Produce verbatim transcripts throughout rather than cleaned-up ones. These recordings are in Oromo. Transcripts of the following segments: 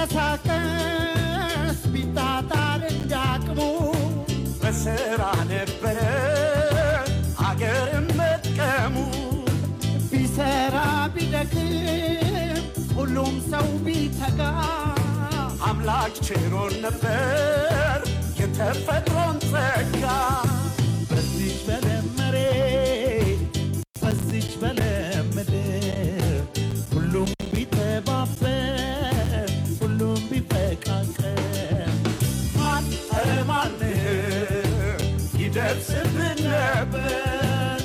ቢንቀሳቀስ ቢጣጣር እንዳቅሙ በስራ ነበረ አገርን መጥቀሙ ቢሰራ ቢደክም ሁሉም ሰው ቢተጋ አምላክ ችሮን ነበር የተፈጥሮን ጸጋ በዚች በለመሬ በዚች በለምድር ሁሉም ቢተባበር ሁሉም ቢፈቃቀር ማን ኧረ ማን ይደርስብን ነበር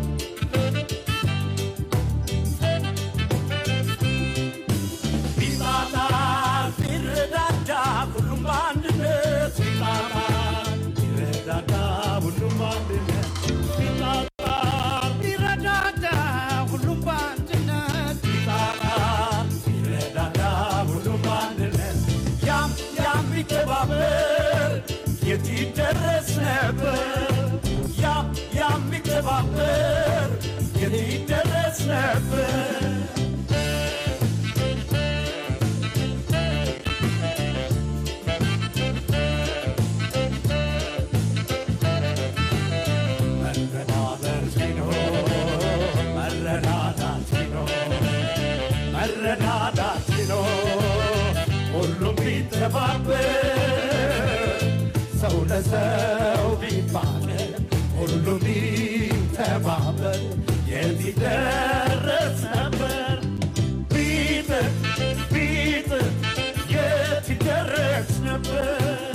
ቢጣጣ ቢረዳዳ ሁሉም በአንድነት ቢጣጣ ቢረዳዳ ሁሉም በአንድነት ቢጣጣ ቢረዳዳ ሁሉም በአንድነት ቢጣጣ ቢረዳዳ ሁሉም በአንድነት ያም ያም ቢተባበር የት ይደረስ ነበር ያም ያም ቢተባበር የት ይደረስ ነበር መረዳዳት ቢኖር ሁሉም ቢተባበር ሰው ለሰው ቢፋቀር ሁሉም ቢተባበር የት ይደረስ ነበር ቢጥር ቢጥር የት ይደረስ ነበር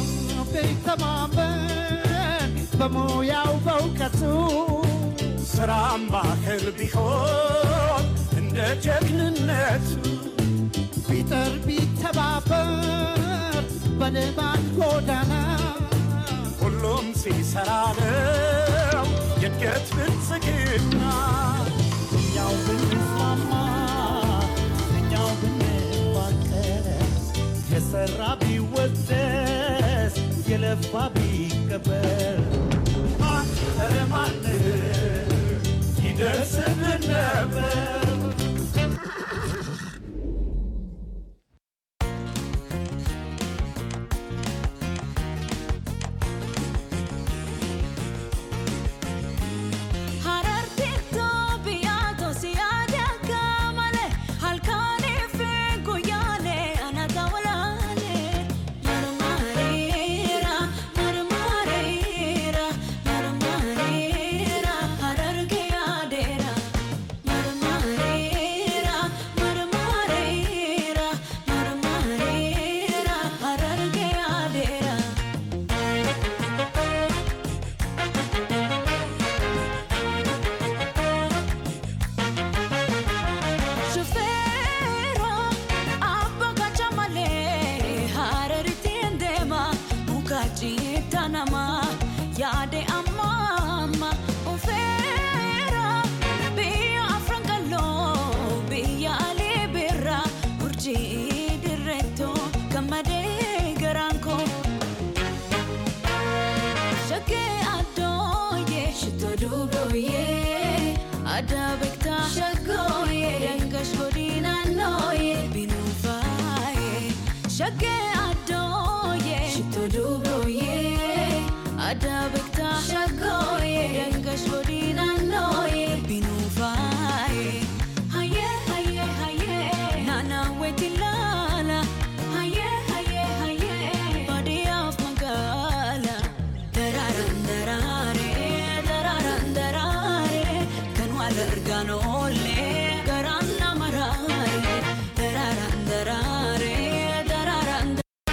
ቢተባበር በሙያው በእውቀቱ ስራም ባህል ቢሆን እንደ ጀግንነቱ ቢጥር ቢተባበር በልማት ጎዳና ሁሉም ሲሰራ ነው የእድገት ብልጽግና እኛው ብንስማማ እኛው ብንፋቀር የሰራ ቢወደስ የለፋ ቢከበር ማን ኧረ ማን ይደርስብን ነበር Yade amama ufera biya afrankalo biya libera urji diretto kamade garanko shake adoye shitodugoye adabekta shagoye yangash godina noye binufaye shake adoye shitodugoye adabekta shagoye yangash godina noye binufaye haye haye haye nana wetilala haye haye haye body of magala dararan darare dararan darare kanwala erganole garanna marare dararan darare dararan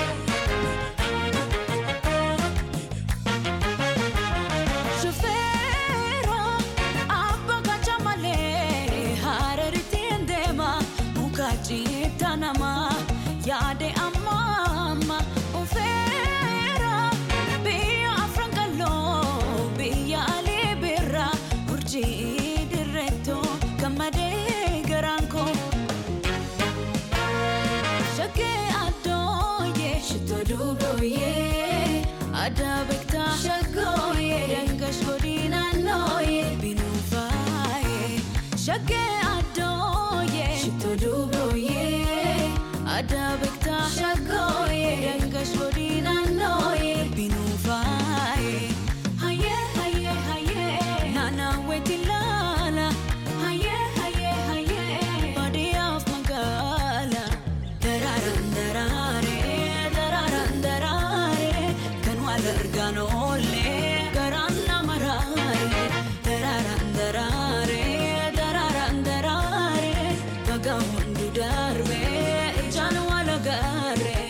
Tanama yade amama ufera biya afrankalo biya libera urji diretto kamade garanko shake adoye shitodugoye adabekta shagoye yangash godina noye binufaye shake adoye shitodugoye adabekta ergaan oolee garaan nama raaree dararaan daraaree dararaan daraaree baga hundu darbee ijaan wal agarree.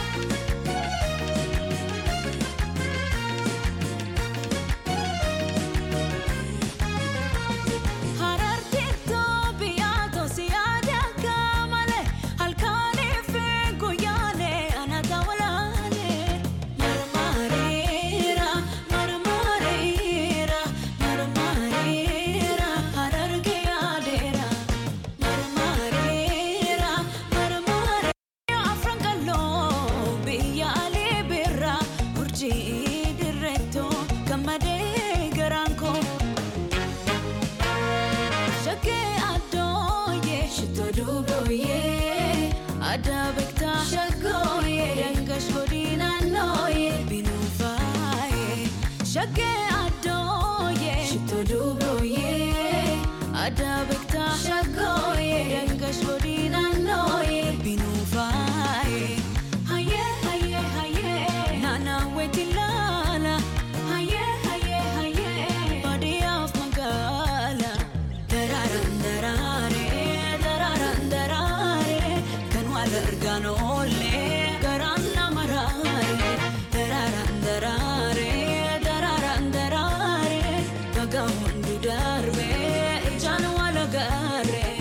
Ada bekta shagoye yangash godina noye binufaye shage adoye shito duboye ada bekta shagoye yangash godina noye binufaye haye haye haye nana wetilala haye haye haye body of magala dararan darare dararan darare ergaan oolee garaan nama raaree dararaan daraaree dararaan daraaree baga hundu darbee ijaan wal agarree.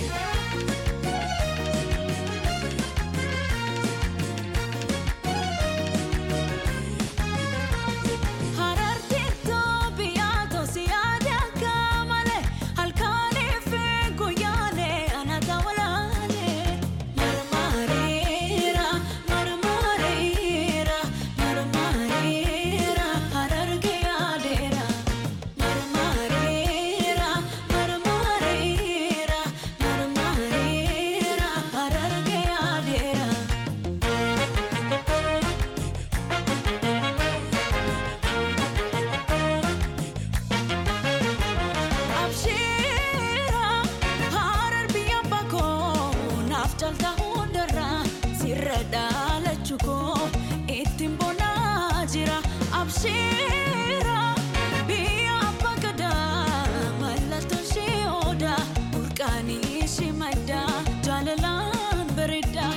Abshira biya apagada malato sheoda urkani shimada jalalan berida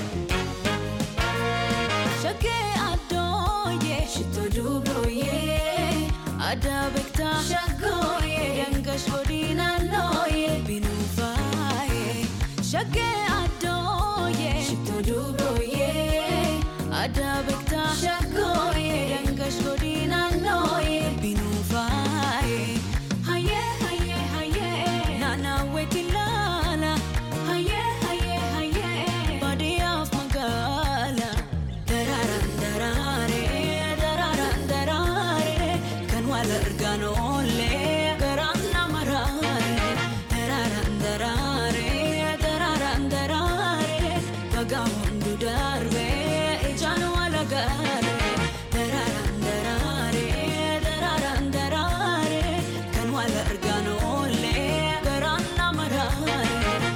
shake adoye shito duboye ada bekta shagoye yangash godina noye binufaye shake adoye shito duboye ada bekta shagoye yangash godina noye binufaye haye haye haye nana wetilala haye haye haye body of magala dararan darare dararan darare kan wal ergaan oolee garaan nama raaree dararan darare dararan darare baga hundu darbee ijaan wal agarree dararaan daraaree dararaan daraaree kan wal ergaan oolee garaan nama raaree.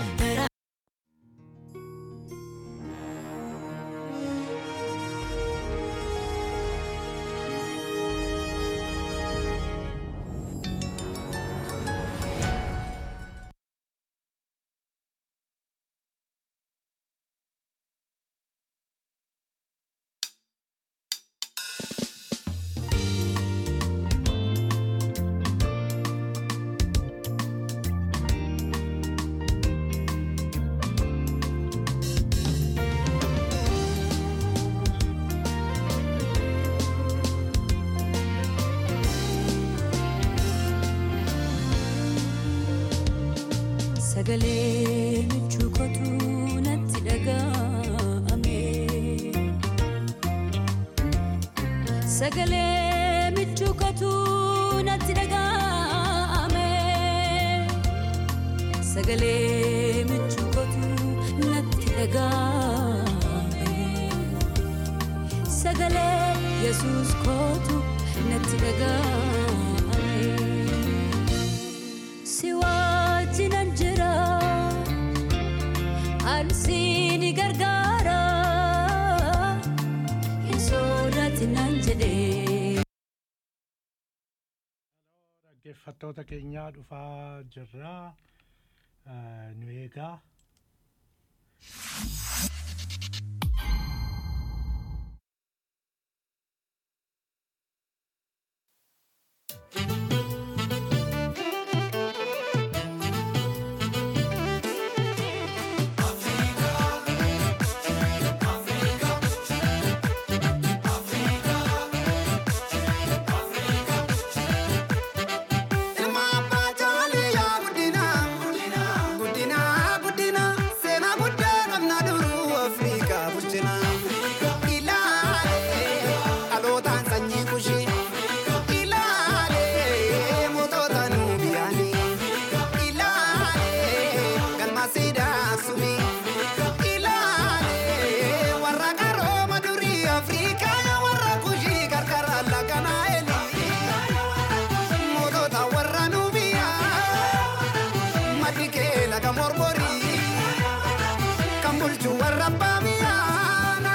Sagalee michuukotu natti dhaga'ame Sagalee michuukotu natti dhaga'ame Sagalee michuukotu natti dhaga'ame Sagalee Yesuus kootu natti dhaga'ame Siwaajinan jira Ansini gargaara Hin sodaatinaan jedhee dhaggeeffattoota keenyaa dhufaa jirra. Nu eegaa. Warra Bamiana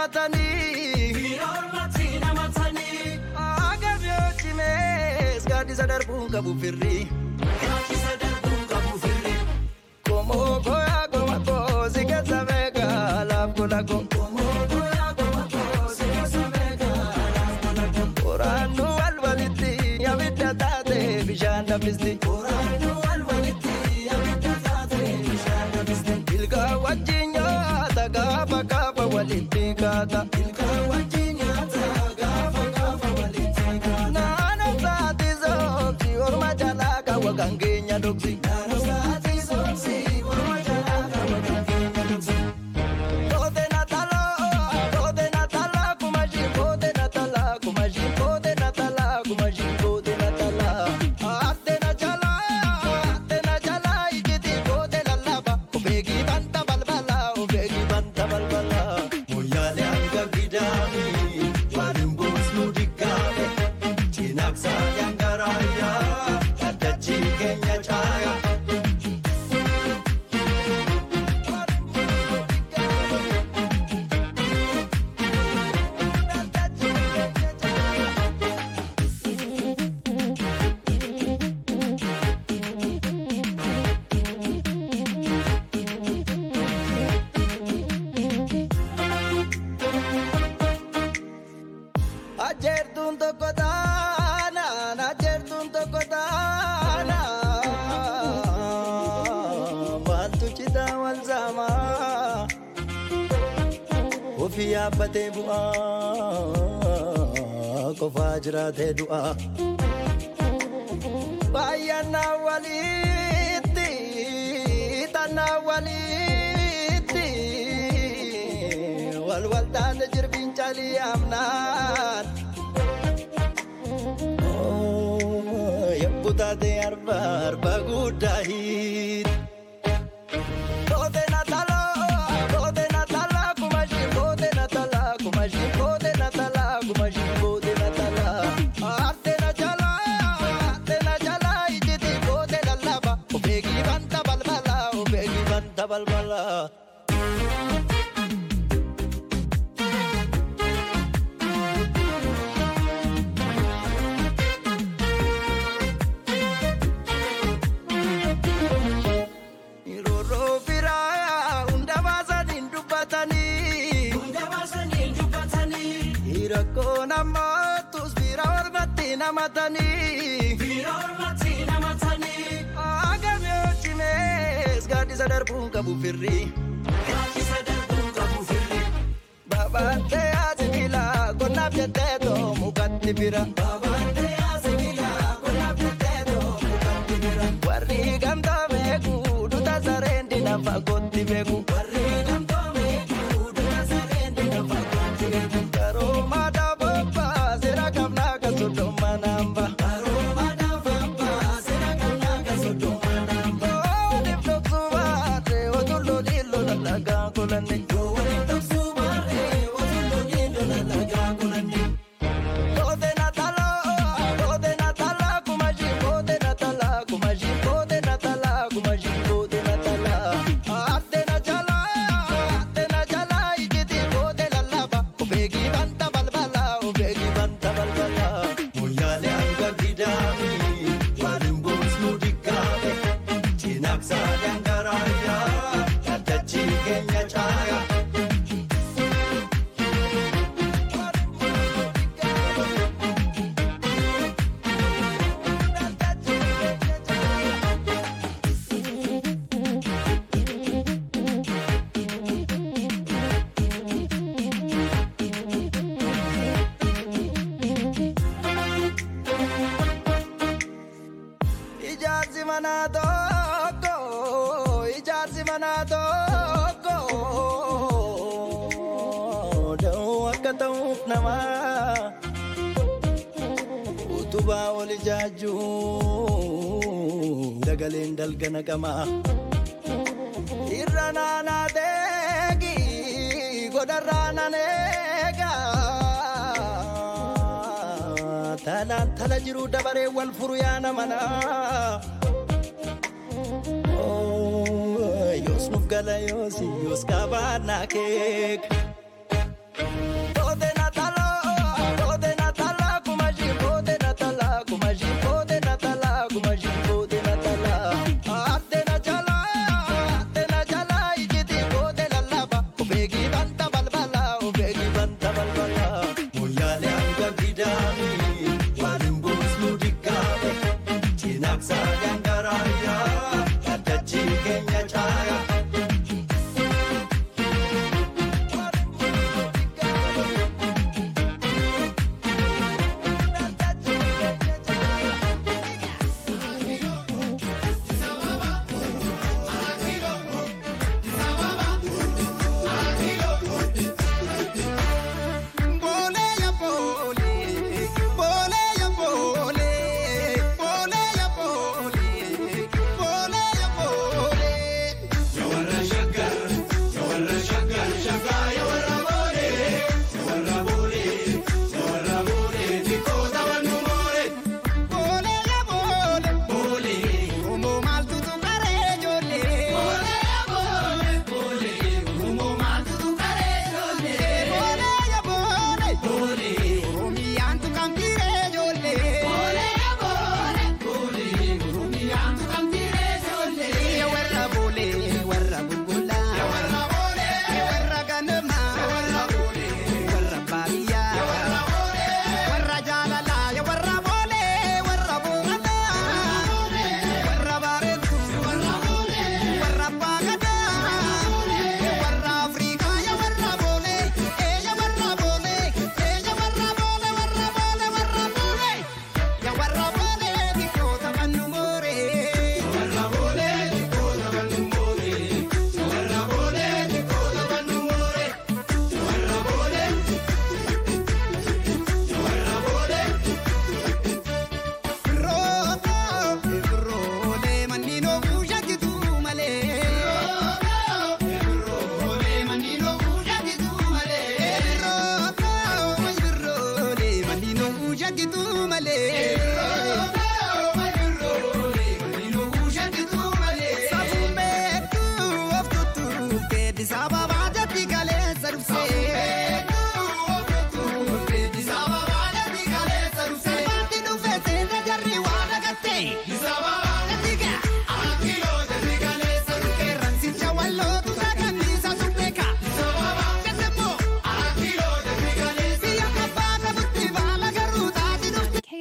namatani Firormati namatani Agabyo chimes gadisa darbun kabu firri Gadisa darbun kabu firri Como goya goma ko siga sabega laf kulago Como goya goma ko siga sabega laf kulago Oranu alwaliti yabita tate bishanda bisti Oranu alwaliti yabita tate bishanda bisti Ilka wajinya taga baka waliti kata Ilka wajinya taga baka waliti kata Nana sati zopsi orma jalaka wagangenya doksi Nana sati zopsi orma jalaka wagangenya doksi Kode natala, kode natala kumaji kode natala kumaji kode natala kumaji kode natala Ate na jala, ate na jala ijiti kode lalaba Ubegi banta balbala, ubegi banta balbala Moyale anga gidami Walimbos nudikame Chinaksa yangaraya Tatachi Kenya chaya Ajertun toko dana, ajertun toko dana Maltu cita wal zama Ufi abate bu'a Kofa jirate du'a Bayana waliti, tana waliti Wal wal tanda jirbin chali amnan Yabbutate arba arba gudahit Kode natala, kode natala kumaji kode natala kumaji kode natala kumaji kode natala Ate na jala, ate na jala ijiti kode lalaba Ubegi banta balbala, ubegi banta balbala Iroro biraya unda basan indubatani Unda basan indubatani Irako namatus birawar mati namatani Firormati namatani Agamyo chimes gadisa darbun kabu firri Gadisa darbun kabu firri Babante azimila kona pyeteto mukatti bira Babante azimila kona pyeteto mukatti bira Warri ganda beku duta sarendi nafa kotti beku Warri gamto meku duta sarendi nafa kotti beku Karoma da baba sera kamna kasudo manamba Aroma da baba sera kamna kasudo manamba Odi floksu vate odullo lillo lalaga kulandi Wale toksu bare wazullo lindo lalaga kulandi Kode natala, kode natala kumaji kode natala kumaji kode natala kumaji kode natala Ate na jala, ate na jala ijiti kode lalaba Ubegi banta balbala, ubegi banta balbala Moyale anga gidami Walimbos nudikame Chinaksa yangaraya Tatachi Kenya chaya Ijaarsi mana tokko, ijaarsi mana tokko Da'oo akka ta'uuf nama utubaa ol ijaajjuu dagaleen dalgana qama Irra naanaa teegi godarraa nan eega Talaan tala jiru dabaree wal furu yaa namana Yoos nuuf gala yoosi yoos qabaannaa keeka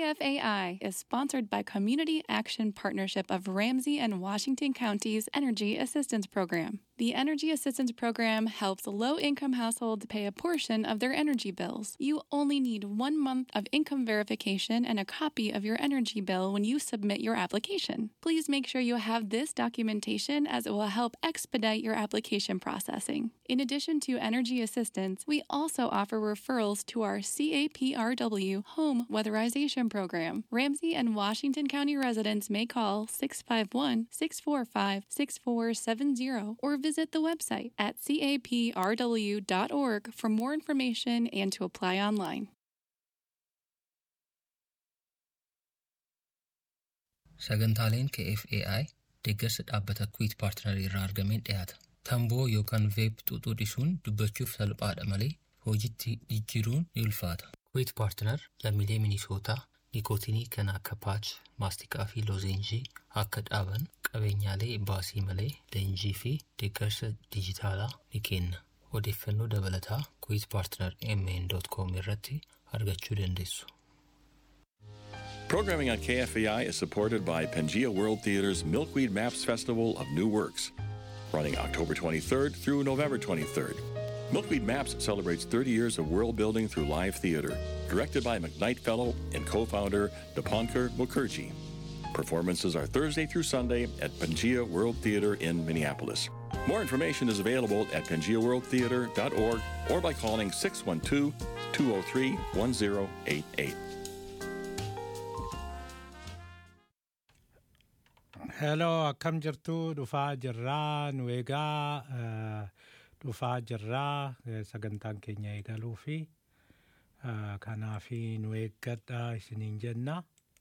F A I is sponsored by Community Action Partnership of Ramsey and Washington Counties Energy Assistance Program. The Energy Assistance Program helps low-income households pay a portion of their energy bills. You only need one month of income verification and a copy of your energy bill when you submit your application. Please make sure you have this documentation as it will help expedite your application processing. In addition to energy assistance, we also offer referrals to our C A P R W Home Weatherization Program. Ramsey and Washington County residents may call six five one, six four five, six four seven zero or visit the website at c a p r w dot org for more information and to apply online. Sagantaaleen K F A I deeggarsa dhaabbata Quit Partner irraa argameen dhiyaata. Tamboo yookaan veeb xuuxuu dhisuun dubbachuuf salphaadha malee hojiitti jijjiiruun ni ulfaata. Quit Partner lammiilee Minisootaa nikootinii kan akka paach, maastikaa fi loozenjii akka dhaaban qabeenyaalee baasii malee leenjii fi deeggarsa dijitaalaa ni kenna. Odeeffannoo dabalataa quit partner m n dot com irratti argachuu dandeessu. Programming on K F A I is supported by Pangea World Theater's Milkweed Maps Festival of New Works, running October twenty-third through November twenty-third. Milkweed Maps celebrates thirty years of world building through live theater, directed by McKnight Fellow and co-founder Dipankar Mukherjee. Performances are Thursday through Sunday at Pangea World Theater in Minneapolis. More information is available at pangea world theater dot org or by calling six one two, two oh three, one oh eight eight. Hello, akkam jirtu dhufaa jirraa nu eegaa dhufaa jirraa sagantaan keenya eegaluu fi kanaafi nu eeggadhaa isiniin jenna.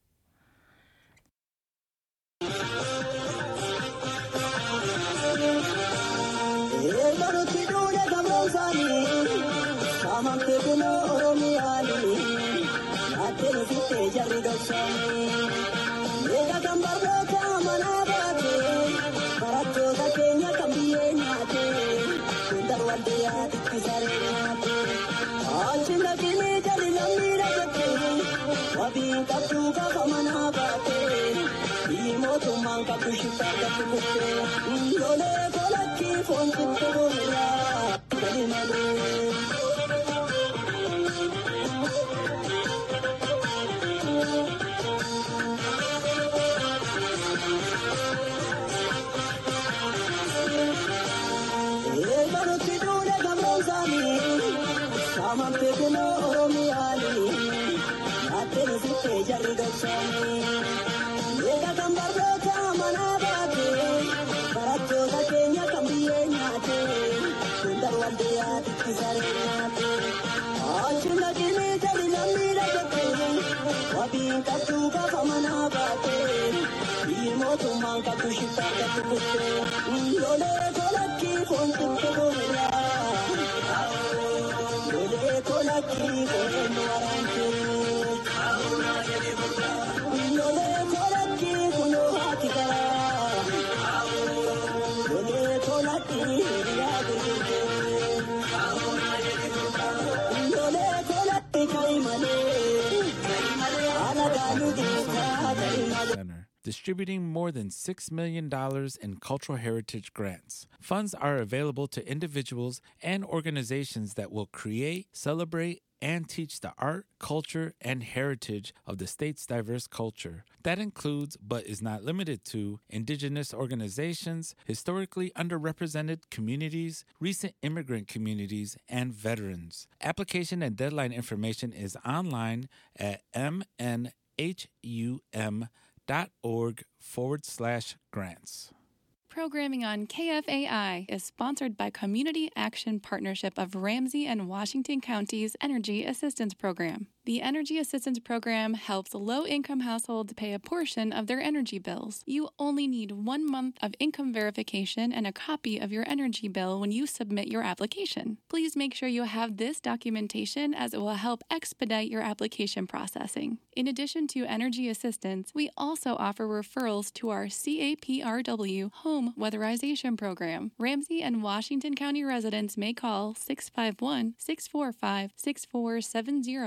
Distributing more than six million dollars in cultural heritage grants. Funds are available to individuals and organizations that will create, celebrate, and teach the art, culture, and heritage of the state's diverse culture. That includes, but is not limited to, indigenous organizations, historically underrepresented communities, recent immigrant communities, and veterans. Application and deadline information is online at m n h u m dot org forward slash grants. Programming on K F A I is sponsored by Community Action Partnership of Ramsey and Washington Counties Energy Assistance Program. The Energy Assistance Program helps low-income households pay a portion of their energy bills. You only need one month of income verification and a copy of your energy bill when you submit your application. Please make sure you have this documentation as it will help expedite your application processing. In addition to energy assistance, we also offer referrals to our C A P R W Home Weatherization Program. Ramsey and Washington County residents may call six five one, six four five, six four seven zero or visit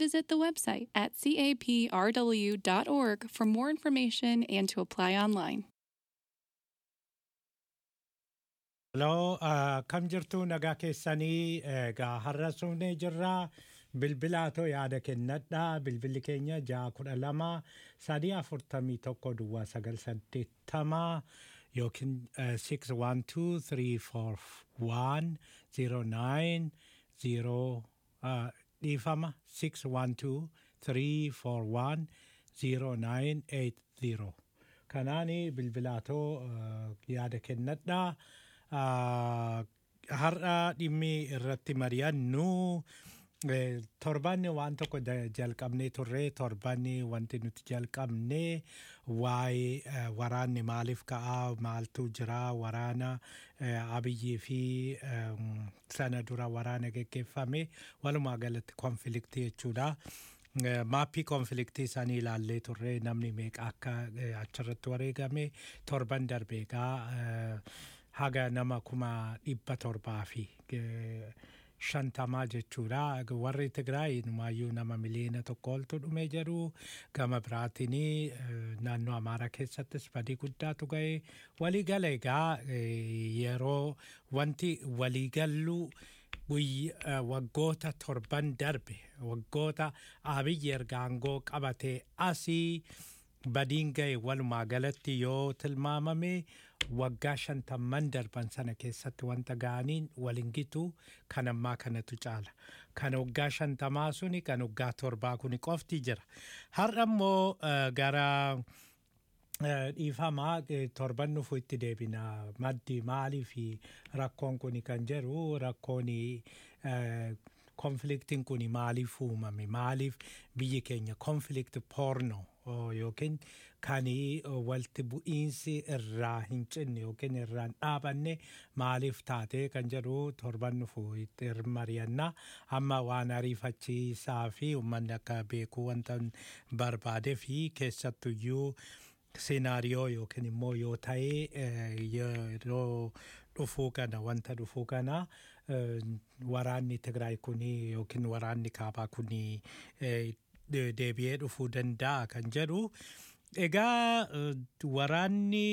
visit the website at c a p r w dot org for more information and to apply online. Hello, uh, kam jirtu nagaa keessanii egaa har'a suunee jirra bilbilaato yaada kennadha bilbilli keenya ja'a kudha lama sadii afurtamii tokko duwwaa sagal saddeettama yookiin six one two three four one zero nine zero dhiifama six one two three four one zero nine eight zero kanaani bilbilaato yaada kennadha. Har'a dhimmi irratti mari'annu torbanni waan tokko jalqabnee turre torbanni wanti nuti jalqabne waa'ee waraanni maaliif ka'aa maaltu jira waraana Abiyyii fi sana dura waraana geggeeffame walumaa galatti konfliktii jechuudha. Maappii konfliktii isaanii ilaallee turre namni meeqa akka achirratti wareegame torban darbeegaa haga nama kuma dhibba torbaa fi shantamaa jechuudha. Warri Tigraay numaayyuu nama miliyoona tokko oltu dhume jedhu gama biraatiin naannoo Amaaraa keessattis badii guddaatu ga'e. Waliigala egaa yeroo wanti waliigallu waggoota torban darbe waggoota Abiyyi erga aangoo qabatee asii badiin ga'e walumaa galatti yoo tilmaamame waggaa shantamman darban sana keessatti wanta ga'aniin waliin gitu kan ammaa kanatu caala. Kan waggaa shantamaa suni kan waggaa torbaa kuni qofti jira. Har'a immoo gara dhiifamaa torban nufu itti deebina maddi maalii fi rakkoon kuni kan jedhu rakkoon konfliktiin kuni maaliif uumame maaliif biyyi keenya konflikt porno yookiin kan walti bu'iinsi irraa hin cinne yookiin irraan dhaabanne maaliif taate kan jedhu torban nufu itti mari'anna. Amma waan ariifachiisaa fi uummanni akka beeku wanta barbaade fi keessattuyyuu seenaariyoo yookiin immoo yoo ta'e yeroo dhufuu kana wanta dhufuu kana waraanni Tigraay kuni yookiin waraanni kaabaa kuni deebi'ee dhufuu danda'a kan jedhu. Egaa waraanni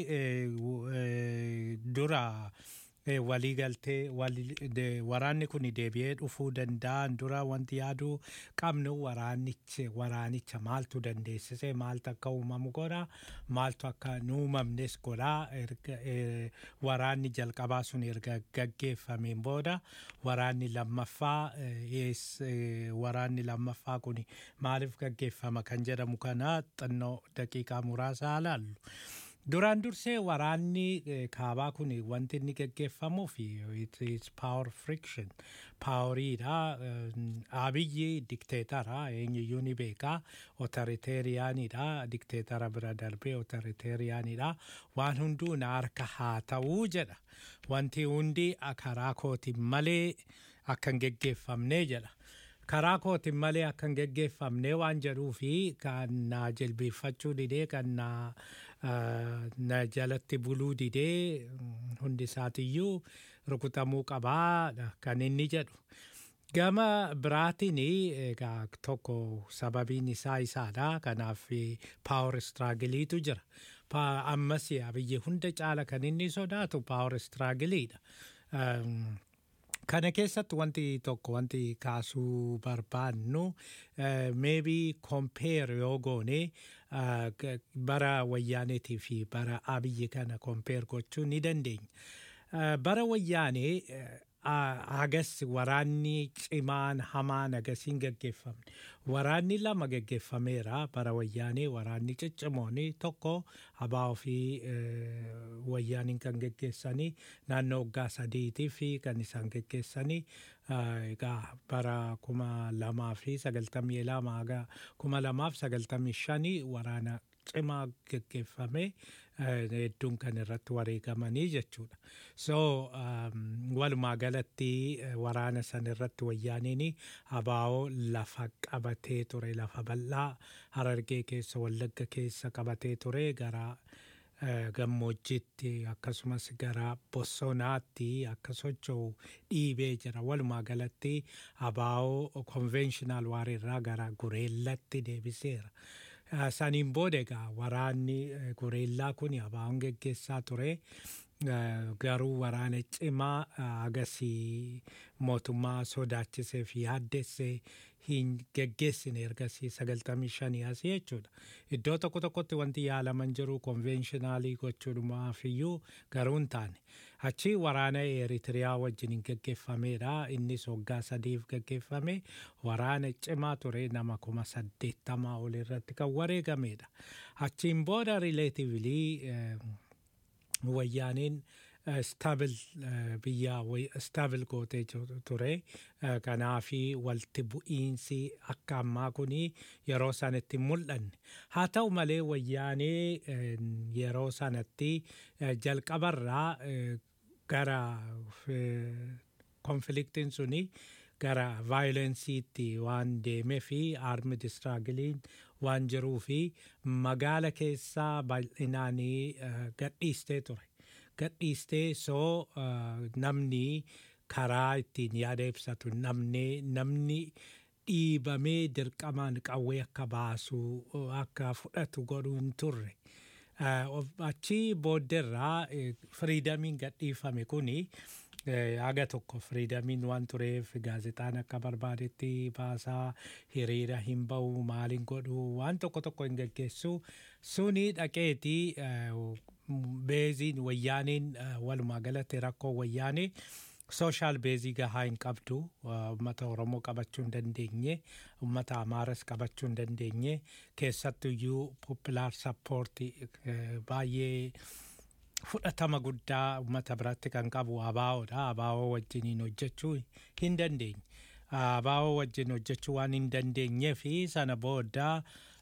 dura waliigaltee waraanni kun deebi'ee dhufuu danda'an dura wanti yaadu qabnu waraanicha waraanicha maaltu dandeessise maaltu akka uumamu godha maaltu akka hin uumamnes godha. Waraanni jalqabaa sun erga gaggeeffameen booda waraanni lammaffaa waraanni lammaffaa kun maaliif gaggeeffama kan jedhamu kana xinnoo daqiiqaa muraasa ilaallu. Duraan dursee waraanni kaabaa kun wanti inni gaggeeffamu fi it is power friction poweriidha. Abiyyi dikteetara eenyuyyuu ni beeka otoriteeriyaaniidha dikteetara bira darbee otoriteeriyaaniidha waan hunduu na harka haa ta'uu jedha wanti hundi karaa kootiin malee akka hin gaggeeffamne jedha. Karaa kootiin malee akka hin gaggeeffamne waan jedhuu fi kan na jilbeeffachuu didee kan na na jalatti buluu didee hundi isaatiyyuu rukutamuu qabaa kan inni jedhu. Gama biraatiin egaa tokko sababiin isaa isaadha. Kanaaf power struggle'iitu jira. Ammas Abiyyi hunda caala kan inni sodaatu power struggle'idha. Kana keessatti wanti tokko wanti kaasuu barbaannu maybe compare yoo goone bara wayyaaneetii fi bara Abiyyi kana compare gochuu ni dandeenya. Bara wayyaanee hagas waraanni cimaan hamaan agasiin gaggeeffamne. Waraanni lama gaggeeffameera bara wayyaanee waraanni ciccimooni tokko abaa fi wayyaaniin kan gaggeessanii naannoo waggaa sadiitii fi kan isaan gaggeessanii egaa bara kuma lamaa fi sagaltamii lama haga kuma lamaaf sagaltamii shanii waraana cimaa gaggeeffame hedduun kan irratti wareegamanii jechuudha. So walumaa galatti waraana san irratti wayyaaniin abaa'oo lafa qabatee ture lafa bal'aa Harargee keessa Wallagga keessa qabatee ture gara gammoojjiitti akkasumas gara bosonaatti akka socho'u dhiibee jira. Walumaa galatti abaa'oo konvenshinal waarirraa gara gureellatti deebiseera. Saniin booda egaa waraanni gureellaa kun abaa'oon geggeessaa ture. Garuu waraana cimaa agasii mootummaa sodaachisee fi yaaddessee hin geggeessine ergasii sagaltamii shanii asii jechuudha. Iddoo tokko tokkotti wanti yaalaman jiru konvenshinaalii gochuudhumaaf iyyuu garuu hin taane. Achi waraana Eritiriyaa wajjin hin geggeeffameedha. Innis waggaa sadiif geggeeffame. Waraana cimaa ture nama kuma saddeettamaa ol irratti kan wareegameedha. Achiin booda rileetiivlii wayyaaniin staabil biyya staabil gootee ture. Kanaafi walti bu'iinsi akka ammaa kuni yeroo sanatti mul'anne. Haa ta'u malee wayyaanee yeroo sanatti jalqabarraa gara konfliktiin suni gara vaayolensiitti waan deemee fi armed istraagiliin waan jiruu fi magaala keessaa bal'inaanii gadhiistee ture. Gadhiistee soo namni karaa ittiin yaada ibsatu namni namni dhiibamee dirqamaan qawwee akka baasu akka fudhatu godhu hin turre. Achi boodderraa firiidamiin gadhiifame kuni haga tokko firiidamiin waan tureef gaazexaan akka barbaadetti baasaa hiriira hin ba'u maaliin godhu waan tokko tokko hin geggeessu suni dhaqeetii beeziin wayyaaniin walumaa galatti rakkoo wayyaanii sooshaal beezii gahaa hin qabdu. Uummata Oromoo qabachuu hin dandeenye, uummata Amaaras qabachuu hin dandeenye, keessattuyyuu populaar sappoortii baay'ee fudhatama guddaa uummata biratti kan qabu abaa'oodha. Abaa'oo wajjiniin hojjechuu hin dandeenye. Abaa'oo wajjin hojjechuu waan hin dandeenye fi sana booda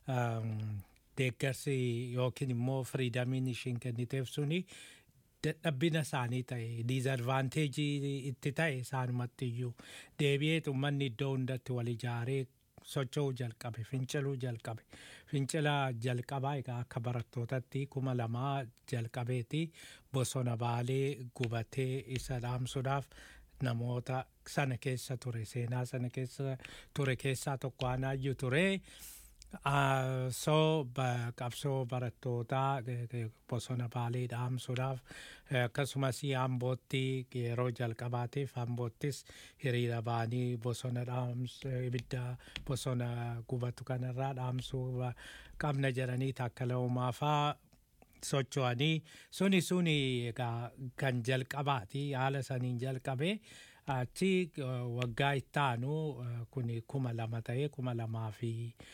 deeggarsi yookiin immoo firiidamiin ishiin kenniteef suni dadhabbina isaanii ta'e diizadvaanteejii itti ta'e isaanumatti iyyuu deebi'ee uummanni iddoo hundatti wal ijaaree socho'uu jalqabe finciluu jalqabe. Fincila jalqabaa egaa akka barattootatti kuma lamaa jalqabeeti bosona baalee gubatee isa dhaamsuudhaaf namoota sana keessa ture seenaa sana keessa ture keessaa tokko aanaayyuu ture. Soo qabsoo barattootaa bosona baalee dhaamsuudhaaf akkasumas Ambootti yeroo jalqabaatiif Amboottis hiriira ba'anii bosona dhaamsu ibidda bosona gubatu kanarraa dhaamsuu qabna jedhanii Taakkala Uumaafaa socho'anii suni suni egaa kan jalqabaati haala saniin jalqabee. Achi waggaa itti aanu kuni kuma lama ta'ee kuma lamaa fi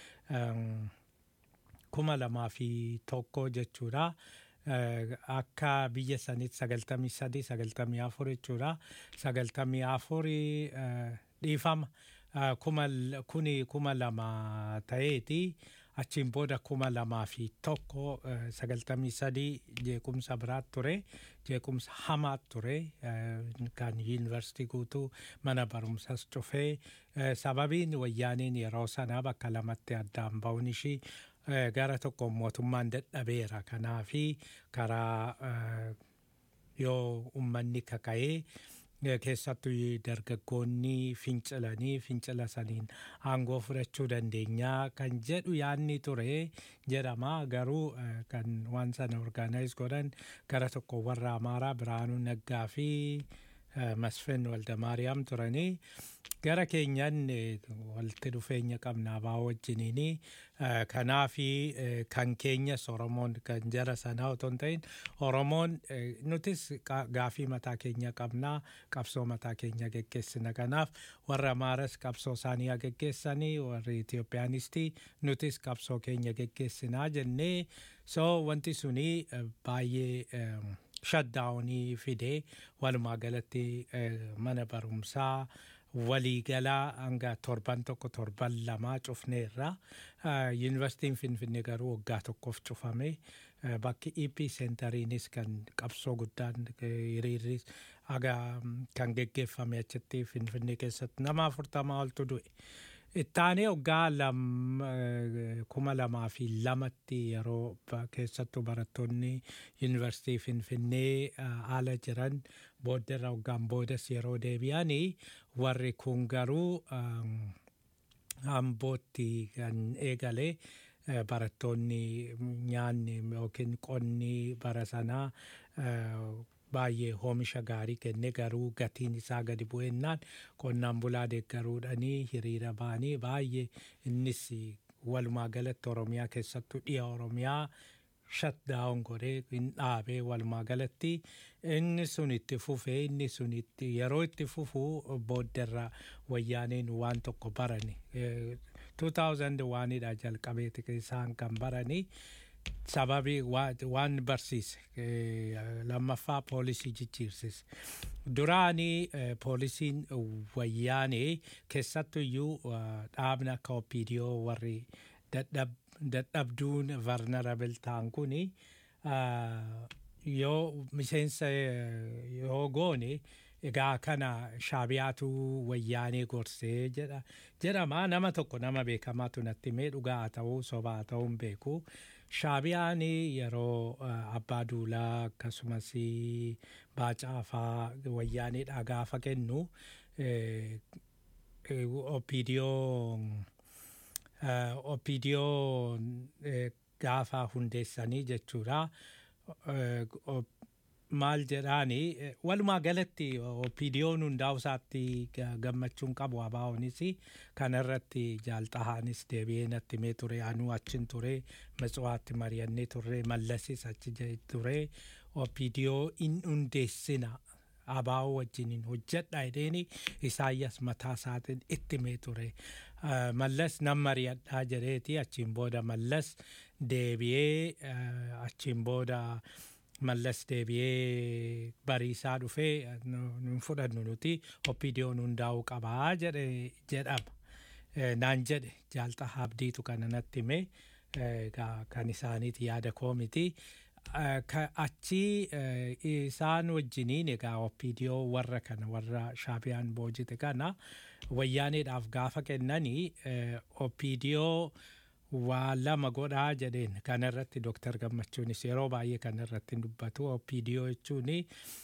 kuma lamaa fi tokko jechuudha. Akka biyya sanitti sagaltamii sadii sagaltamii afur jechuudha. Sagaltamii afurii dhiifama kuni kuma lama ta'eeti. Achiin booda kuma lamaa fi tokko sagaltamii sadii jeequmsa biraat ture. Jeequmsa hamaat ture kan yuunivarsiitii guutuu mana barumsas cufee sababiin wayyaaniin yeroo sana bakka lamatti addaan ba'uun ishii gara tokko mootummaan dadhabeera. Kanaafi karaa yoo uummanni kaka'ee keessattuu dargaggoonni fincilanii fincila saniin aangoo fudhachuu dandeenyaa kan jedhu yaadni ture jedhama. Garuu kan waan sana orgaanaayis godhan gara tokko warra Amaaraa Biraanuu Naggaa fi Masfin Waldamaariyaam turanii gara keenyan walitti dhufeenya qabna abaa'oo wajjiniini. Kanaafi kan keenyas Oromoon kan jara sanaa otoo hin ta'in Oromoon nutis gaafii mataa keenya qabna qabsoo mataa keenya geggeessina. Kanaaf warra Amaaras qabsoo isaanii geggeessanii warri Itiyoophiyaanistii nutis qabsoo keenya geggeessinaa jennee soo wanti suni baay'ee shutdownii fidee walumaa galatti mana barumsaa waliigalaa hanga torban tokko torban lamaa cufneerra. Yuunivarsiitiin Finfinnee garuu waggaa tokkoof cufame. Bakki E P seentariinis kan qabsoo guddaan hiriirris haga kan geggeeffame achitti Finfinnee keessatti nama afurtamaa oltu du'e. Ittaanee waggaa lam eh, kuma lamaa fi lamatti yeroo ba- keessattuu barattoonni yuunivarsiitii Finfinnee eh, haala jiran booddarra waggaan boodas yeroo deebi'anii warri kun garuu um, Ambootti kan eegale eh, barattoonni nyaanni yookiin qonni bara sanaa eh, baay'ee oomisha gaarii kenne garuu gatiin isaa gadi bu'ennaan qonnaan bulaa deeggaruudhanii hiriira ba'anii baay'ee innis walumaa galatti Oromiyaa keessattuu dhiya Oromiyaa shutdown godhee hin dhaabee walumaa galatti inni sun itti fufee inni sun itti yeroo itti fufuu booddarra wayyaaneen waan tokko barani Eh, two thousand one dha jalqabeeti isaan kan barani sababii wa- waan barsiise eh, lammaffaa poolisii jijjiirsise duraanii eh, poolisiin wayyaanee keessattuyyuu eh, dhaabni akka opiidiyoo warri dadhab- dadhabduun vulnerable ta'an kuni ah, yoo miseensa eh, yoo goone egaa kana shaabiyaatu wayyaanee gorsee jedha jedhama nama tokko nama beekamaatu natti himee dhugaa haa ta'uu sobaa haa ta'uu hin beeku shaabiyaan yeroo eh, abbaa duulaa akkasumas baacaafaa wayyaaneedha gaafa kennu eh, eh, opiidiyoo eh, opiidiyoo eh, gaafa hundeessanii jechuudha eh, op- maal jedhaani eh, walumaa galatti opiidiyoon hundaa'u isaatti ga- gammachuun qabu abaa'onis kana irratti jaalxahaanis deebi'ee natti himee ture anuu achin ture matsuwaatti mari'annee turre mallasis achi je- ture opiidiyoo in hundeessina abaa'oo wajjiniin hojjedha jedheeni isaayyaas mataa isaatiin itti himee ture Eh, mallas nan mari'adhaa jedheeti achiin booda mallas deebi'ee eh, achiin booda mallas deebi'ee bariisaa dhufee nu- nun fudhannu nuti opiidiyoon hundaa'uu qabaa jedhe jedhama Eh, naan jedhe jaalxahaa abdiitu kana natti hime eh, egaa kan isaaniiti yaada koo miti Eh, ka- achi eh, isaan wajjiniin egaa opiidiyoo warra kana warra shaabiyaan boojite kana wayyaaneedhaaf gaafa kennanii eh, opiidiyoo waa lama godhaa jedheen kana irratti Dooktar Gammachuunis yeroo baay'ee kana irratti hin dubbatu opiidiyoo jechuuni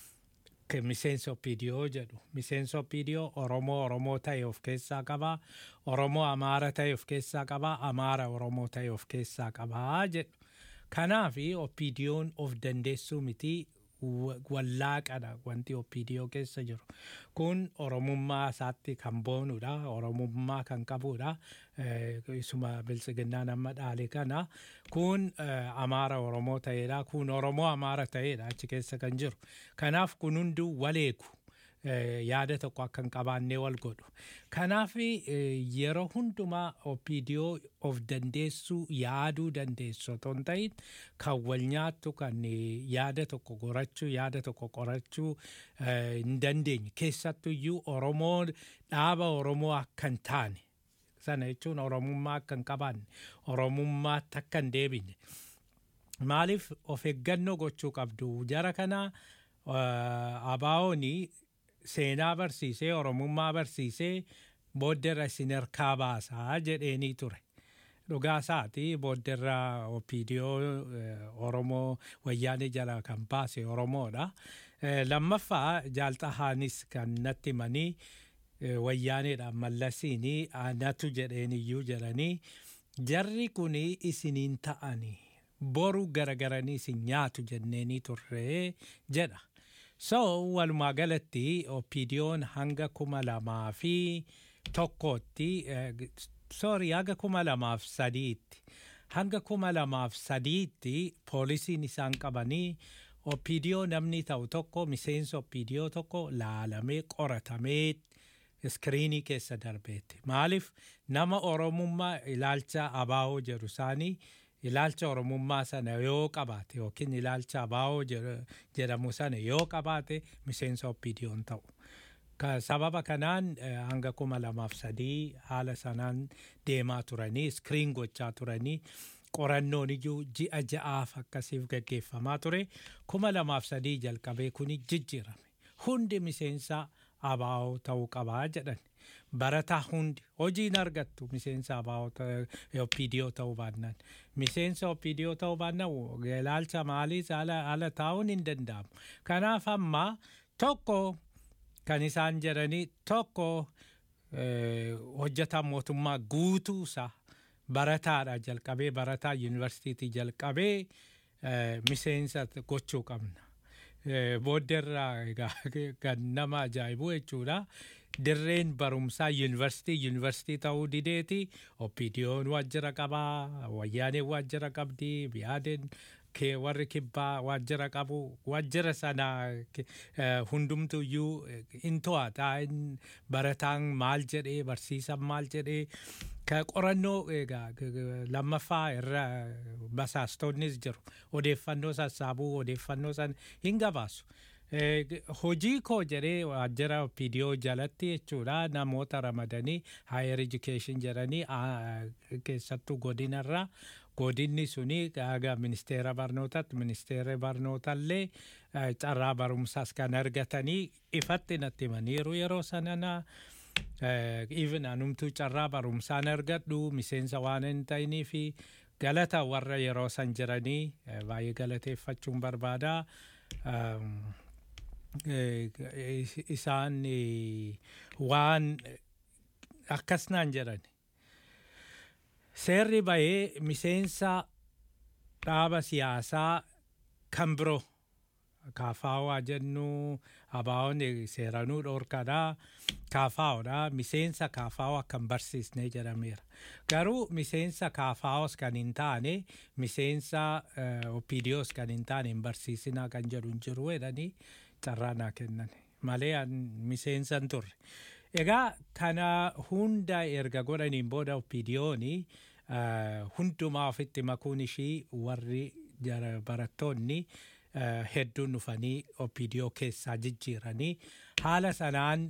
ke- miseensa opiidiyoo jedhu miseensa opiidiyoo Oromoo Oromoo ta'e of keessaa qabaa Oromoo Amaara ta'e of keessaa qabaa Amaara Oromoo ta'e of keessaa qabaa jedhu kanaafi opiidiyoon of dandeessuu miti wa- wallaaqadha wanti opiidiyoo keessa jiru kun oromummaa isaatti kan boonudha oromummaa kan qabudha eh, isuma biltsiginnaan amma dhaale kana kun eh, amaara oromoo ta'eedha kun oromoo amaara ta'eedha achi keessa kan jiru kanaaf kun hunduu waleeku eh, yaada tokko akka hin qabaannee wal godhu kanaaf eh, yeroo hundumaa opiidiyoo of dandeessuu yaaduu dandeessu otoo hin ta'in kan wal nyaattu kan eh, yaada tokko gorachuu yaada tokko qorachuu eh, hin dandeenye keessattuyyuu oromoo dhaaba oromoo akka hin taane sana jechuun oromummaa akka hin qabaanne oromummaatti akka hin deebine maaliif of eeggannoo gochuu qabdu jara kana uh, abaa'ooni seenaa barsiisee oromummaa barsiisee boodderra isin harkaa baasaa jedheenii ture dhugaa isaati boodderra opiidiyoo uh, oromoo wayyaanee jala kan baase oromoodha uh, lammaffaa jaalxahaanis kan natti himanii uh, wayyaaneedha mallasiini anatu jedheeniyyuu jedhanii jarri kuni isiniin ta'anii boru garagaranii isin nyaatu jenneenii turree jedha so walumaa galatti opiidiyoon hanga kuma lamaa fi tokkootti eh, sorry hanga kuma lamaaf sadiitti hanga kuma lamaaf sadiitti poolisiin isaan qabanii opiidiyoo namni ta'u tokko miseensa opiidiyoo tokko laalamee qoratamee iskiriinii keessa darbeetti maaliif nama oromummaa ilaalcha abaa'oo jedhu isaanii ilaalcha oromummaa sana yoo qabaate yookiin ilaalcha abaa'oo jedhamu sana yoo qabaate miseensa opiidiyoon ta'u Ka- sababa kanaan eh, hanga kuma lamaaf sadii haala sanaan deemaa turanii iskiriin gochaa turanii qorannoon iyyuu ji'a ja'aaf akkasiif gaggeeffamaa ture kuma lamaaf sadii jalqabee kuni jijjiirame hundi miseensa abaa'oo ta'uu qabaa jedhan barataa hundi hojiin argattu miseensa abaa'ota opiidiyoo ta'uu baannaan miseensa opiidiyoo ta'uu baannaan ilaalcha maaliis ala ala taa'uun hin danda'amu. Kanaaf amma tokko kan isaan jedhanii tokko hojjetaa mootummaa guutuusaa barataadha jalqabee barataa yuunivarsiitii jalqabee miseensa gochuu qabna. Boodderraa kan nama ajaa'ibu jechuudha. Dirreen barumsaa yuunivarsiitii yuunivarsiitii ta'uu dideeti. Opiidiyoon waajjira qabaa, wayyaaneen waajjira qabdi, biyaadeen kee warri kibbaa waajjira qabu. Waajjira sana hundumtuyyuu hin to'ata. Barataan maal jedhee barsiisan maal jedhee ka qorannoo egaa lammaffaa irra basaastonnis jiru. Odeeffannoo sassaabuu odeeffannoo san hin gabaasu. Hojii koo jedhee waajjira opiidiyoo jalatti jechuudha namoota ramadanii higher education jedhanii keessattuu godinarraa godinni suni aga ministeera barnootaatti ministeera barnootaallee carraa barumsaas kan argatanii ifatti natti himaniiru yeroo sanana even anumtuu carraa barumsaan argadhu miseensa waan hin ta'inii fi galata warra yeroo san jiranii baay'ee galateeffachuun barbaada. Isaan waan akkasnaan jedhan seerri bahee miseensa dhaaba siyaasaa kan biroo kaafaawaa jennu abaa'oon seeranuu dhorkadhaa kaafaa'oodha miseensa kaafaawaa kan barsiisnee jedhameera. Garuu miseensa kaafaawos kan hin taane miseensa opiidiyoos kan hin taane hin barsiisinaa kan jedhu hin jiru jedhanii carraa naa kennan malee miseensa hin turre. Egaa kana hunda erga godhaniin booda opiidiyooni hundumaa ofitti makuun ishii warri barattoonni hedduun dhufanii opiidiyoo keessaa jijjiiranii haala sanaan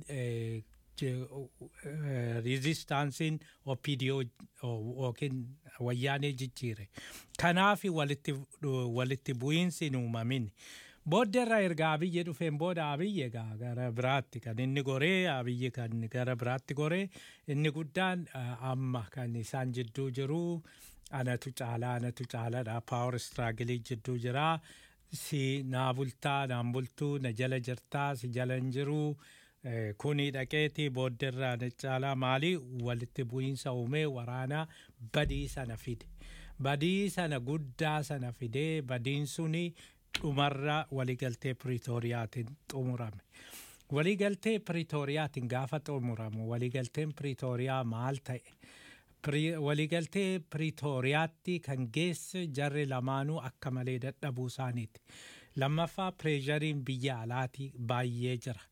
rizistaansiin opiidiyoo yookiin wayyaanee jijjiire. Kanaaf walitti bu'iinsi hin uumamin. Boodderraa erga Abiyyi dhufeen booda Abiyyi egaa gara biraatti kan inni goree Abiyyi kan gara biraatti goree inni guddaan amma kan isaan jidduu jiru anatu caalaa anatu caalaadha power struggle jidduu jira. Si naa bultaa naan bultuu na jala jirtaa si jala hin jiru kuni dhaqeeti boodderraa na caalaa maali walitti bu'iinsa uumee waraana badii sana fide. Badii sana guddaa sana fidee badiin suni dhumarra waligaltee Pretooriyaatiin xumurame. Waligaltee Pretooriyaatiin gaafa xumuramu waligalteen Pretooriyaa maal ta'e? Waligaltee Pretooriyaatti kan geesse jarri lamaanuu akka malee dadhabuu isaaniiti. Lammaffaa pireeshariin biyya alaati baay'ee jira.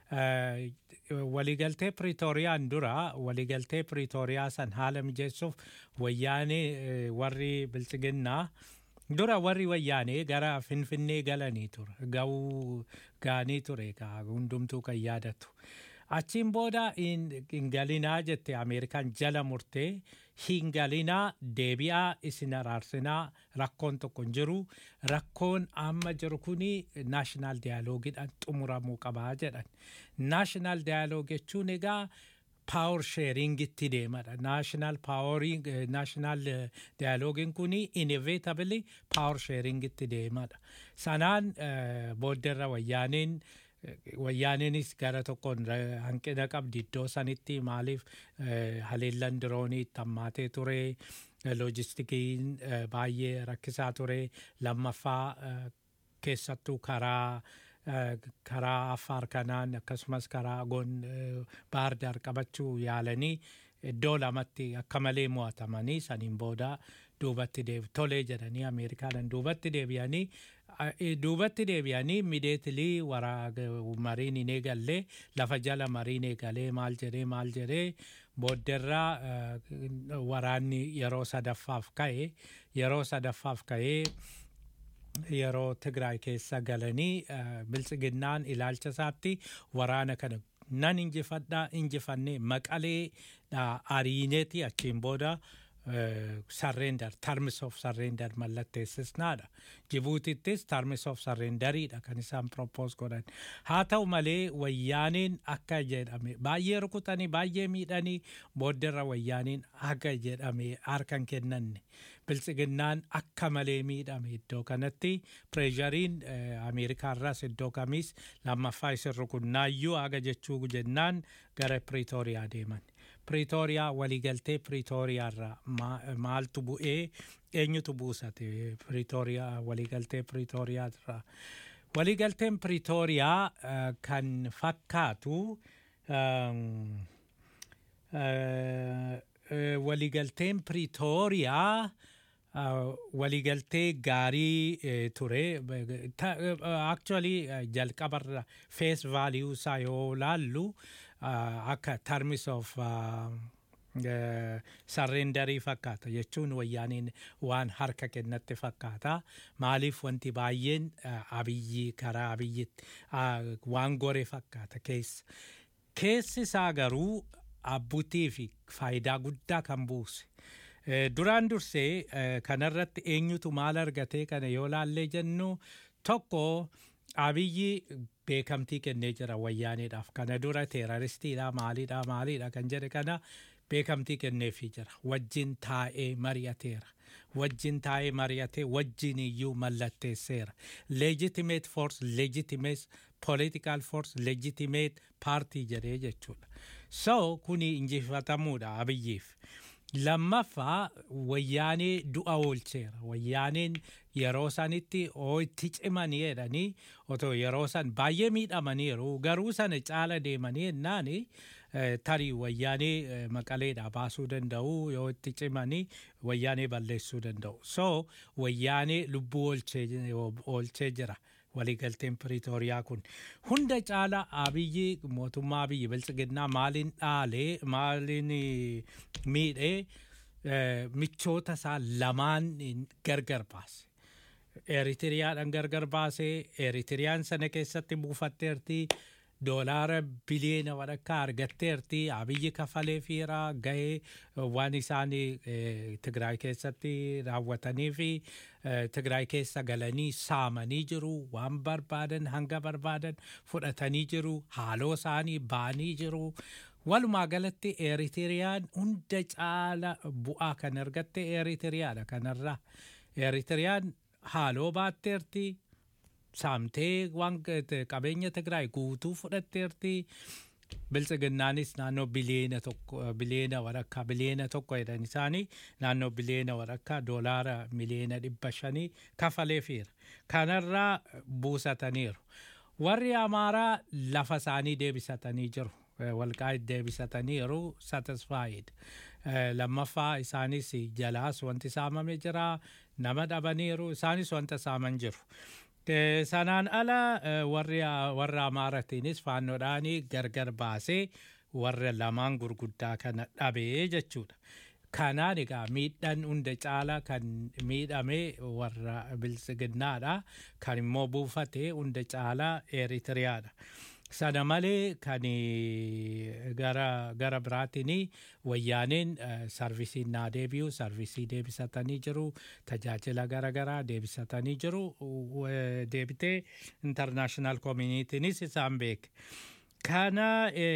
Waligaltee Pretooriyaan dura waligaltee Pretooriyaa san haala mijeessuuf wayyaanee warri bilchiginnaa dura warri wayyaanee gara Finfinnee galanii ture. Ga'uu gaanii ture hundumtuu kan yaadatu. Achiin booda hin galinaa jette Ameerikaan jala murtee hin galinaa deebi'aa isin araarsinaa rakkoon tokko hin jiru. Rakkoon amma jiru kuni naashinaal diyaaloogiidhaan xumuramuu qabaa jedhan. Naashinaal diyaaloog jechuun egaa power sharing itti deemadha. National powering national dialoogin kuni inevitably power sharing itti deemadha. Sanaan boodderra wayyaaneen wayyaaneenis gara tokkoon hanqina qabdi iddoo sanitti maaliif haleellan diroonii tammaatee ture loojistikiin baay'ee rakkisaa ture lammaffaa keessattuu karaa karaa Affaar kanaan akkasumas karaa gon Baardaar qabachuu yaalanii iddoo lamatti akka malee mo'atamanii saniin booda duubatti deebi tolee jedhanii Ameerikaadhaan duubatti deebi'anii duubatti deebi'anii immediately waraa mariin hin eegalle lafa jala mariin eegalee maal jedhee maal jedhee boodderraa waraanni yeroo sadaffaaf ka'e yeroo sadaffaaf ka'ee yeroo Tigraay keessa galanii bilchiginnaan ilaalcha isaatti waraana kana nan injifadhaa injifannee maqalee ariineeti achiin booda surrender, terms of surrender mallatteessisnaadha. Jibuutittis terms of surrenderiidha kan isaan propose godhan. Haa ta'u malee wayyaaniin akka jedhame baay'ee rukutanii baay'ee miidhanii boodderra wayyaaniin akka jedhame harkan kennanne. Biltsiginnaan akka malee miidhame iddoo kanatti pireeshariin Ameerikaarraas iddoo kamis lammaffaa isin rukunnaayyuu haga jechuu jennaan gara Pretoria deeman. Pretoria waliigaltee Pretoriarraa maaltu bu'ee eenyutu buusate Pretoria waliigaltee Pretoriarraa. Waliigalteen Pretoria kan fakkaatu waliigalteen Pretoria waliigaltee gaarii ture. Actually jalqabarra face value isaa yoo laallu akka terms of surrenderii fakkaata jechuun wayyaaniin waan harka kennatti fakkaata. Maaliif wanti baay'een abiyyi karaa abiyyitti waan gore fakkaata keessa. Keessi isaa garuu abbuutii fi faayidaa guddaa kan buuse. Duraan dursee kanarratti eenyutu maal argatee kana yoo laallee jennu tokko abiyyi beekamtii kennee jira wayyaaniidhaaf. Kana dura teeraristiidha maaliidha maaliidha kan jedhe kana beekamtii kenneefii jira. Wajjin taa'ee mari'ateera. Wajjin taa'ee mari'atee wajjin iyyuu mallatteesseera. Legitimate force, legitimate political force, legitimate party jedhee jechuudha. So kuni injifatamuudha abiyyiif. Lammaffaa wayyaanee du'a oolcheera. Wayyaaneen yeroo sanitti itti cimanii jedhanii otoo yeroo san baay'ee miidhamaniiru garuu sana caala deemanii jennaani tarii wayyaanee maqaleedhaa baasuu danda'u yoo itti cimanii wayyaanee balleessuu danda'u. So wayyaanee lubbuu oolchee jira. Waliigalteen Pretoria kun hunda caala abiyyi mootummaa abiyyi biltsiginnaa maaliin dhaalee maaliin miidhee michoota isaa lamaan gargar baase. Eritiriyaadhaan gargar baasee Eritiriyaan sana keessatti buufatteerti. Doolaara biliyeena walakkaa argatteerti. Abiyyi kafalee fiira gahee waan isaan Tigraay keessatti raawwatanii fi Tigraay keessa galanii saamanii jiru. Waan barbaadan hanga barbaadan fudhatanii jiru. Haaloo isaanii baanii jiru. Walumaa galatti Eritiriyaan hunda caala bu'aa kan argatte Eritiriyaadha kanarraa. Eritiriyaan haaloo baatteerti. Saamtee waan qabeenya Tigraay guutuu fudhatteerti. Biltsiginnaanis naannoo biliyeena tokko biliyeena walakkaa biliyeena tokko jedhan isaanii naannoo biliyeena walakkaa doolaara miliyeena dhibba shanii kafaleefiira. Kanarraa buusataniiru. Warri Amaaraa lafa isaanii deebisatanii jiru. Walqaa'ii deebisataniiru satisfied. Lammaffaa isaanis jalaas wanti saamame jira. Nama dhabaniiru isaanis wanta saaman jiru. Sanaan ala warra Amaaratiinis faannoodhaanii gargar baasee warra lamaan gurguddaa kana dhabee jechuudha. Kanaan egaa miidhaan hunda caala kan miidhame warra biltsiginnaadha. Kan immoo buufate hunda caala Eritiriyaadha. Sana malee kan gara gara biraatiin wayyaaneen sarvisiin naa deebi'u sarvisii deebisatanii jiru. Tajaajila gara garaa deebisatanii jiru. Deebitee international communitynis isaan beeke. Kana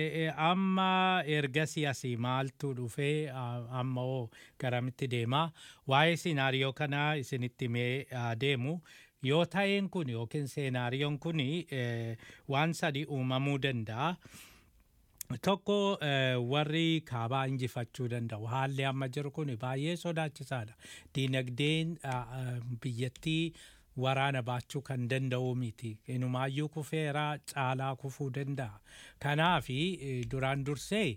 amma erga siyaasii maaltu dhufee amma oo garamitti deemaa waa'ee sinaariyoo kanaa isinitti mee deemu. Yoo ta'een kun yookiin seenaariyoon kun waan sadi uumamuu danda'a. Tokko warri kaabaa injifachuu danda'u. Haalli amma jiru kun baay'ee sodaachisaadha. Diinagdeen biyyattii waraana baachuu kan danda'u miti. Inumaayyuu kufeera caalaa kufuu danda'a. Kanaaf duraan dursee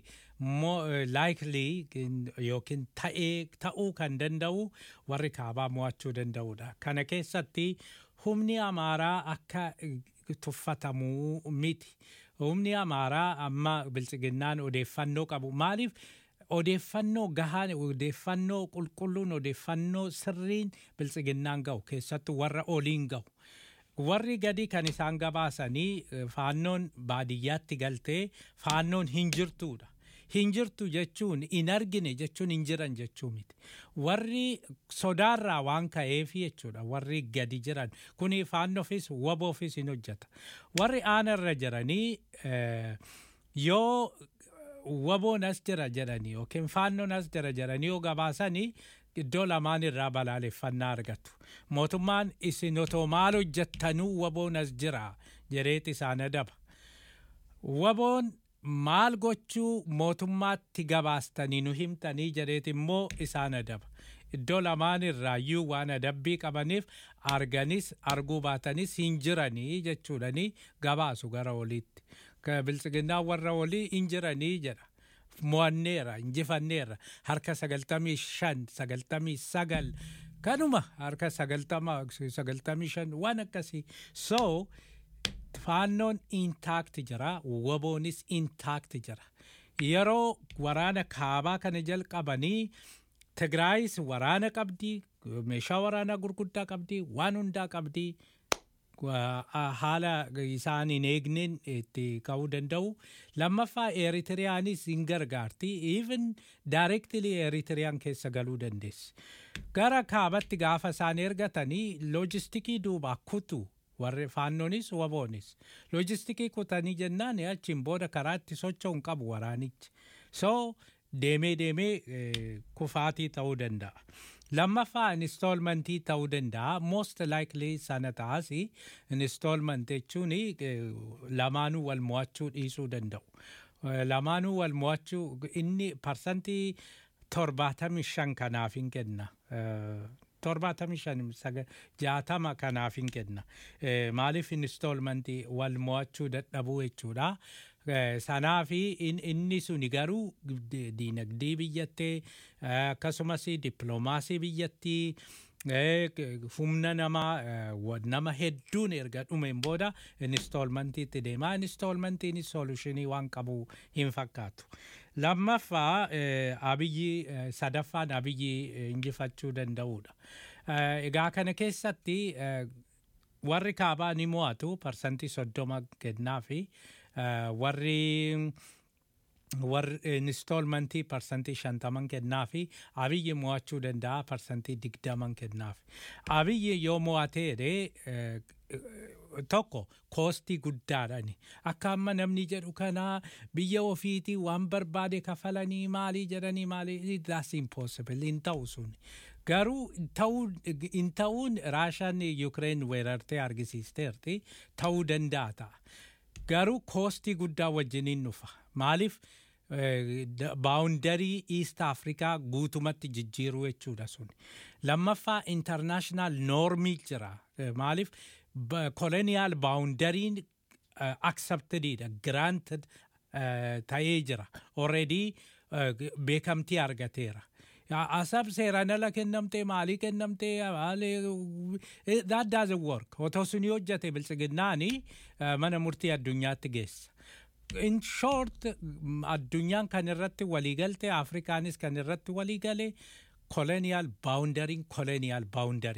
likely yookiin ta'ee ta'uu kan danda'u warri kaabaa mo'achuu danda'udha. Kana keessatti humni Amaaraa akka tuffatamuu miti. Humni Amaaraa amma biltsiginnaan odeeffannoo qabu. Maaliif odeeffannoo gahaan odeeffannoo qulqulluun odeeffannoo sirriin biltsiginnaan ga'u keessattuu warra oliin ga'u. Warri gadi kan isaan gabaasanii faannoon baadiyyaatti galtee faannoon hin jirtuudha. hin jirtu jechuun hin argine jechuun hin jiran jechuu miti. Warri sodaarraa waan ka'eef jechuudha. Warri gadi jiran kuni faannoofis waboofis hin hojjeta. Warri aanarra jiranii yoo waboon as jira jedhanii yookiin faannoon as jira jedhanii yoo gabaasanii iddoo lamaan irraa balaaleffannaa argatu. Mootummaan isin otoo maal hojjettanuu waboon as jira jedheet isaan adaba. Waboon maal gochuu mootummaatti gabaastanii nu himtanii jedheet immoo isaan adaba. Iddoo lamaan irraayyuu waan adabbii qabaniif arganis arguu baatanis hin jiranii jechuudhanii gabaasu gara oliitti. Biltsiginnaa warra olii hin jiranii jedha. Mo'anneera, injifanneera. Harka sagaltamii shan, sagaltamii sagal. Kanuma harka sagaltama, sagaltamii shan waan akkasii. So, faannoon intact jira, waboonis intact jira. Yeroo waraana kaabaa kana jalqabanii Tigraayis waraana qabdi, meeshaa waraanaa gurguddaa qabdi, waan hundaa qabdi. Haala isaan hin eegnen itti ka'uu danda'u. Lammaffaa Eritiriyaanis hin gargaarti. Even directly Eritiriyaan keessa galuu dandeessi. Gara kaabatti gaafa isaan ergatanii loojistikii duubaa kutu. Warri faannoonis waboonis. Loojistikii kutanii jennaan achiin booda karaatti socho'uun qabu waraanichi. So deemee deemee kufaatii ta'uu danda'a. Lammaffaa installmentii ta'uu danda'a. Most likely sana taasi installment jechuun lamaanuu wal mo'achuu dhiisuu danda'u. Lamaanuu wal mo'achuu inni parsantii torbaatamii shan kanaaf hin kenna. Torbaatamii shan jaatama kanaaf hin kenna. Maaliif installmentii wal mo'achuu dadhabuu jechuudha. Sanaafi inni suni garuu diinagdee biyyattii akkasumas dippiloomaasii biyyattii humna namaa nama hedduun erga dhumeen booda installmentiitti deema. Installmentiin solutionii waan qabu hin fakkaatu. Lammaffaa abiyyi sadaffaan abiyyi injifachuu danda'uudha. Egaa kana keessatti warri kaabaa ni mo'atu parsantii soddoma kennaafi. Warri warri installmentii parsantii shantaman kennaafi abiyyi mo'achuu danda'a parsantii digdaman kennaafi. Abiyyi yoo mo'atee tokko koostii guddaadhani. Akka amma namni jedhu kana biyya ofiitii waan barbaade kafalanii maalii jedhanii maalii that's impossible hin ta'u suni. Garuu hin ta'uun Raashaan Yukreen weerartee argisiisteerti ta'uu danda'a ta'a. Garuu koostii guddaa wajjiniin dhufa. Maaliif baawundarii East Afrikaa guutumatti jijjiiruu jechuudha sun. Lammaffaa international normii jira. Maaliif colonial boundariin acceptedidha, granted ta'ee jira. Already beekamtii argateera. Asab seeraan ala kennamtee maalii kennamtee that doesn't work. Otoo suni hojjate biltsiginnaani mana murtii addunyaatti geessa. In short addunyaan kan irratti waliigalte Afrikaanis kan irratti waliigale colonial boundary colonial boundary